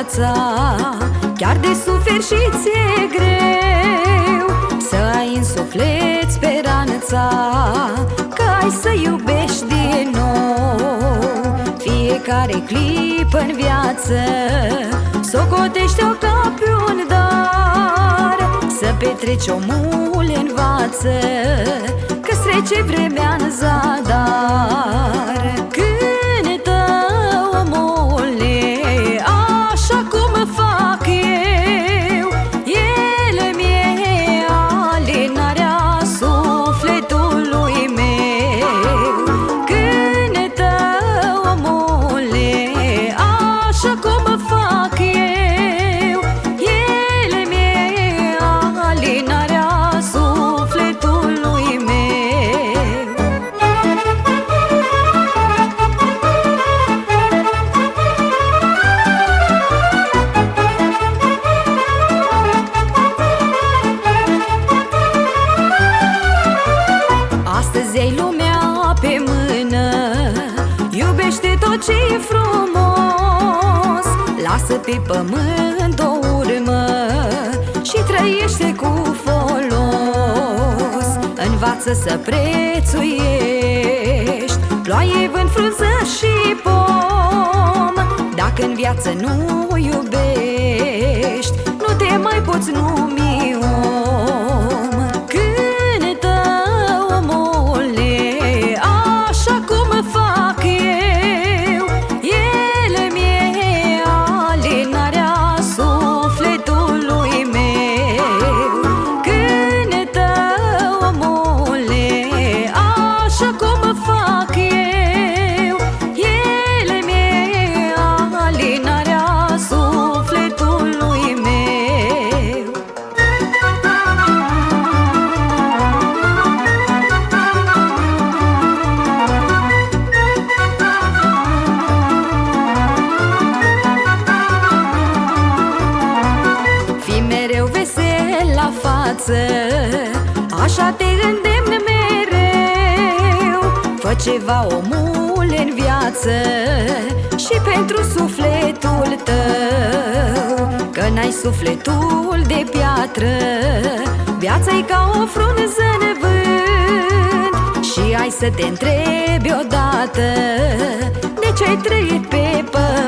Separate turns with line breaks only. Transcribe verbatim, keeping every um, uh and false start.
viața, chiar de suferi și ți-e greu să ai în suflet speranța că ai să iubești din nou. Fiecare clipă în viață socotește-o ca pe un dar, să petreci omul învață că-ți trece vremea în zadar. Cântă, omule, așa cum fac eu, el-mi-e alinarea sufletului meu. Cântă, omule, așa cum fac eu, el-mi-e alinarea sufletului meu. Astăzi ai lumea pe mână, iubește tot ce-i frumos, lasă pe pământ o urmă și trăiește cu folos. Învață să prețuiești ploaie, vânt, frunză și pom. Dacă în viață nu iubești, nu te mai poți numi om. Cântă, omule, așa cum fac eu, el-mi-e alinarea sufletului meu. Cântă, omule, așa cum fac eu, el-mi-e alinarea sufletului meu. Fii mereu vesel la față, așa te îndemn mereu. Fă ceva, omul, în viață și pentru sufletul tău, că n-ai sufletul de piatră, viața-i ca o frunză în vânt. Și ai să te întrebi odată de ce ai trăit pe pământ.